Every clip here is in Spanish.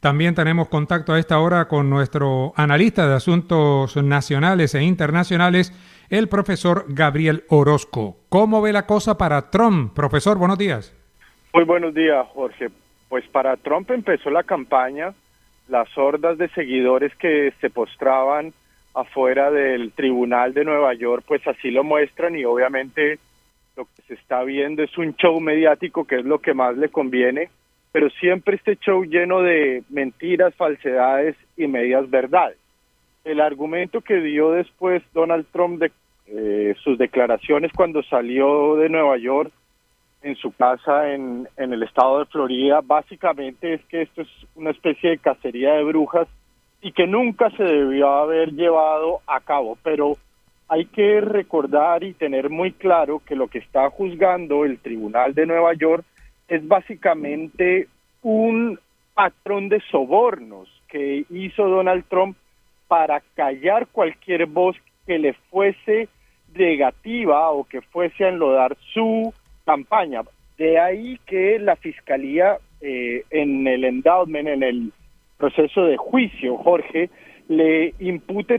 También tenemos contacto a esta hora con nuestro analista de asuntos nacionales e internacionales, el profesor Gabriel Orozco. ¿Cómo ve la cosa para Trump? Profesor, buenos días. Muy buenos días, Jorge. Pues para Trump empezó la campaña, las hordas de seguidores que se postraban afuera del Tribunal de Nueva York, pues así lo muestran, y obviamente lo que se está viendo es un show mediático, que es lo que más le conviene, pero siempre este show lleno de mentiras, falsedades y medias verdades. El argumento que dio después Donald Trump de sus declaraciones cuando salió de Nueva York en su casa en el estado de Florida, básicamente es que esto es una especie de cacería de brujas y que nunca se debió haber llevado a cabo, pero hay que recordar y tener muy claro que lo que está juzgando el Tribunal de Nueva York es básicamente un patrón de sobornos que hizo Donald Trump para callar cualquier voz que le fuese negativa o que fuese a enlodar su campaña. De ahí que la Fiscalía en el endowment, en el proceso de juicio, Jorge, le impute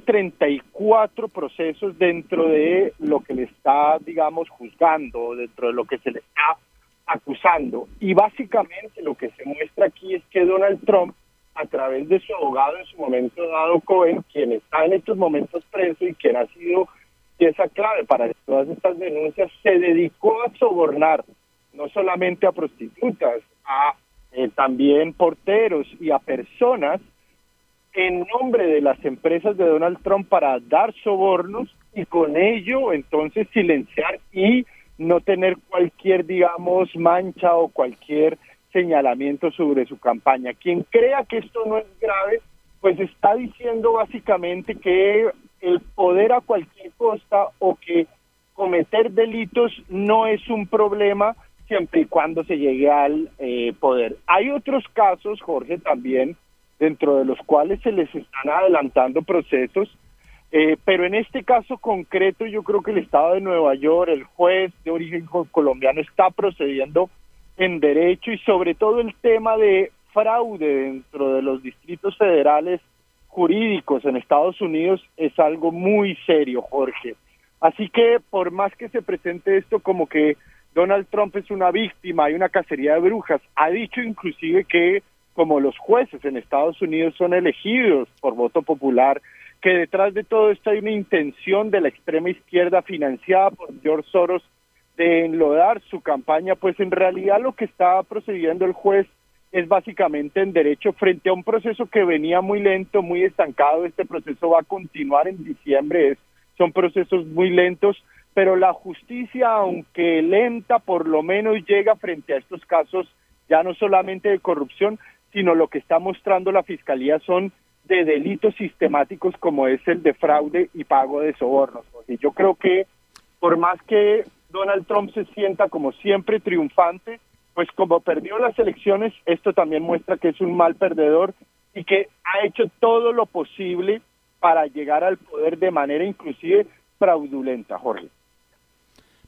34 procesos dentro de lo que le está, digamos, juzgando, dentro de lo que se le está acusando. Y básicamente lo que se muestra aquí es que Donald Trump, a través de su abogado en su momento dado, Cohen, quien está en estos momentos preso y quien ha sido pieza clave para todas estas denuncias, se dedicó a sobornar no solamente a prostitutas, a también porteros y a personas en nombre de las empresas de Donald Trump para dar sobornos y con ello entonces silenciar y no tener cualquier, digamos, mancha o cualquier señalamiento sobre su campaña. Quien crea que esto no es grave, pues está diciendo básicamente que el poder a cualquier costa o que cometer delitos no es un problema siempre y cuando se llegue al poder. Hay otros casos, Jorge, también dentro de los cuales se les están adelantando procesos, pero en este caso concreto yo creo que el Estado de Nueva York, el juez de origen colombiano está procediendo en derecho y sobre todo el tema de fraude dentro de los distritos federales jurídicos en Estados Unidos es algo muy serio, Jorge. Así que por más que se presente esto como que Donald Trump es una víctima y una cacería de brujas, ha dicho inclusive que como los jueces en Estados Unidos son elegidos por voto popular, que detrás de todo esto hay una intención de la extrema izquierda financiada por George Soros de enlodar su campaña, pues en realidad lo que está procediendo el juez es básicamente en derecho frente a un proceso que venía muy lento, muy estancado. Este proceso va a continuar en diciembre, son procesos muy lentos, pero la justicia, aunque lenta, por lo menos llega frente a estos casos, ya no solamente de corrupción, sino lo que está mostrando la Fiscalía son de delitos sistemáticos como es el de fraude y pago de sobornos. Y yo creo que por más que Donald Trump se sienta como siempre triunfante, pues como perdió las elecciones, esto también muestra que es un mal perdedor y que ha hecho todo lo posible para llegar al poder de manera inclusive fraudulenta, Jorge.